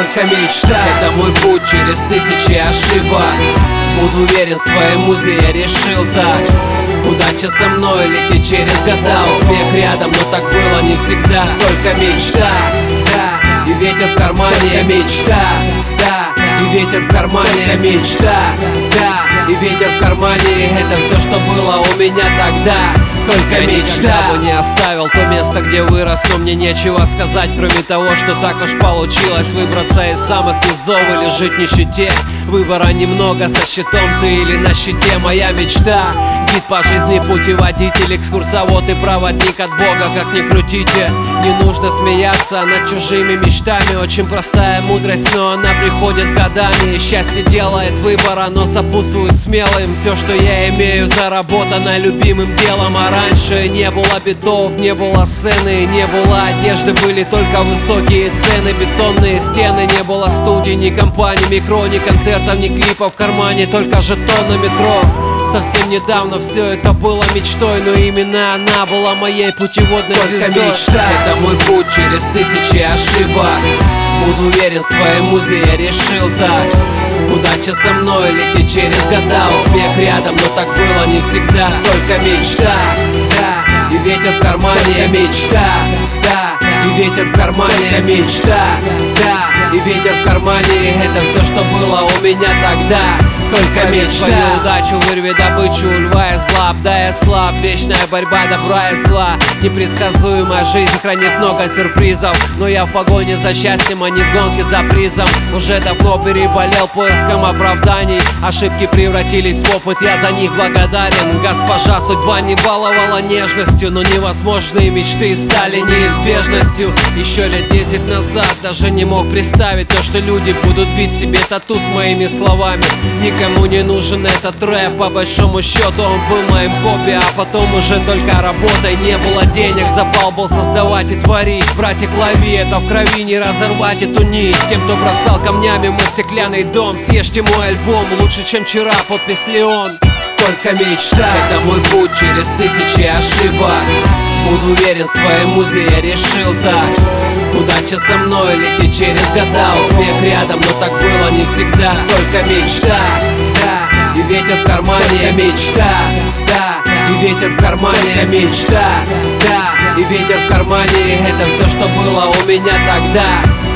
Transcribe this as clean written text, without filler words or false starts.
только мечта. Это мой путь через тысячи ошибок. Буду уверен в своей музе, я решил так. Удача со мной летит через года. Успех рядом, но так было не всегда. Только мечта, да, и ветер в кармане, я мечта, да, и ветер в кармане, я мечта, да, и ветер в кармане. Это все, что было у меня тогда. Только мечта. Я никогда не оставил то место, где вырос, но мне нечего сказать, кроме того, что так уж получилось выбраться из самых низов или жить в нищете. Выбора немного, со щитом ты или на щите. Моя мечта — гид по жизни, путеводитель, экскурсовод и проводник от Бога. Как ни крутите, не нужно смеяться над чужими мечтами. Очень простая мудрость, но она приходит с годами. И счастье делает выбор, оно сопутствует смелым. Все, что я имею, заработано любимым делом. А раньше не было битов, не было сцены, не было одежды, были только высокие цены. Бетонные стены, не было студий, ни компаний, микро, ни концертов, ни клипов в кармане, только жетон на метро. Совсем недавно все это было мечтой, но именно она была моей путеводной звездой. Только мечта. Это мой путь через тысячи ошибок. Буду уверен в своей музе, я решил так. Удача со мной летит через года. Успех рядом, но так было не всегда. Только мечта, да, и ветер в кармане, я мечта, да, и ветер в кармане, я мечта, да, и ветер в кармане. Это все, что было у меня тогда. Только мечта. Удачу, вырви добычу у льва и зла. Обдай слаб, вечная борьба добра и зла. Непредсказуемая жизнь хранит много сюрпризов, но я в погоне за счастьем, а не в гонке за призом. Уже давно переболел поиском оправданий. Ошибки превратились в опыт, я за них благодарен. Госпожа судьба не баловала нежностью, но невозможные мечты стали неизбежностью. Еще лет 10 назад даже не мог представить то, что люди будут бить себе тату с моими словами. Никому не нужен этот рэп, по большому счету он был моим хобби. А потом уже только работой, не было денег. Запал был создавать и творить. Братик, лови, это в крови, не разорвать эту нить. Тем, кто бросал камнями мой стеклянный дом, съешьте мой альбом, лучше чем вчера, подпись Леон. Только мечта. Это мой путь через тысячи ошибок. Буду уверен в своей музе, я решил так. Удача со мной летит через года. Успех рядом, но так было не всегда. Только мечта, да, и ветер в кармане, я мечта, да, и ветер в кармане, я мечта, да, и ветер в кармане. Это все, что было у меня тогда.